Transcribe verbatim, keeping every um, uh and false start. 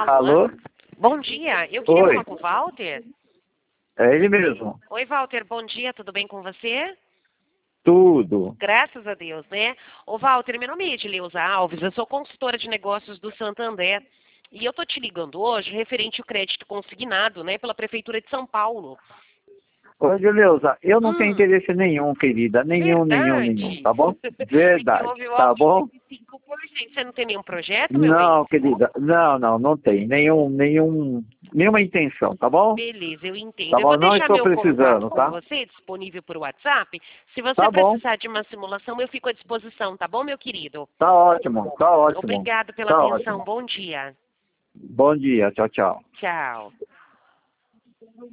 Alô? Bom dia, eu queria Oi, falar com o Walter. é ele mesmo. Oi, Walter, bom dia, tudo bem com você? Tudo. Graças a Deus, né? Ô, Walter, meu nome é Edileuza Alves, eu sou consultora de negócios do Santander. E eu tô te ligando hoje referente ao crédito consignado, né, pela Prefeitura de São Paulo. Ô, Juleuza, eu não tenho Hum, interesse nenhum, querida. Nenhum, nenhum, nenhum, verdade. tá bom? Porque Verdade, houve o tá aumento bom? de cinco por cento. Você não tem nenhum projeto, meu bem? Não, querida. Não, não, não tem. Nenhum, nenhum, nenhuma intenção, tá bom? Beleza, eu Tá entendo. Eu bom? vou Não deixar estou meu contato precisando, com tá? você, disponível por WhatsApp. Se você Tá bom. precisar de uma simulação, eu fico à disposição, tá bom, meu querido? Tá ótimo, tá ótimo. Obrigado pela Tá atenção. ótimo. Bom dia. Bom dia, tchau, tchau. Tchau.